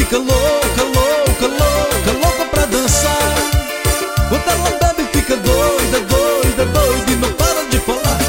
fica louca, louca, louca, louca pra dançar. Quando ela bebe fica doida, doida, doida e não para de falar.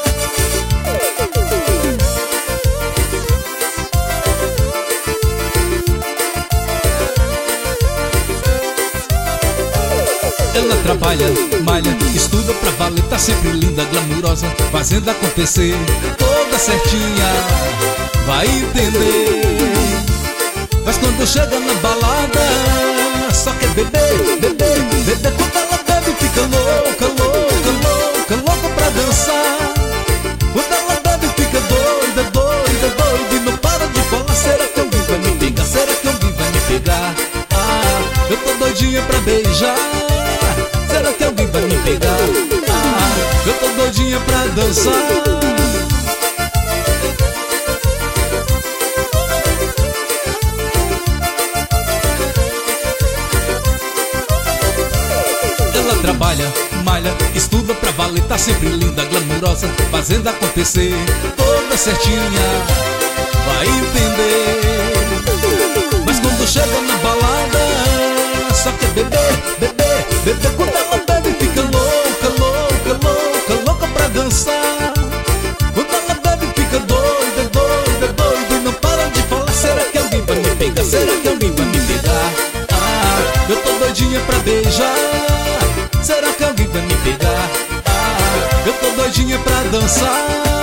Ela trabalha, malha, estuda pra valer, tá sempre linda, glamurosa, fazendo acontecer, toda certinha, vai entender. Mas quando chega na balada, só quer beber, beber, beber. Quando ela bebe fica louca, louca, louca, louca pra dançar. Quando ela bebe fica doida, doida, doida e não para de falar. Será que alguém vai me pegar? Será que alguém vai me pegar? Ah, eu tô doidinha pra beijar. Será que alguém vai me pegar? Ah, eu tô doidinha pra dançar. Ela trabalha, malha, estuda pra valer, tá sempre linda, glamurosa, fazendo acontecer, toda certinha, vai entender. Mas quando chega na balada, só quer beber, beber, beber. Quando ela bebe fica louca, louca, louca, louca pra dançar. Quando ela bebe fica doida, doida, doida e não para de falar. Será que alguém vai me pegar? Será que alguém vai me pegar? Ah, eu tô doidinha pra beijar. Será que alguém vai me pegar? Ah, eu tô doidinha pra dançar.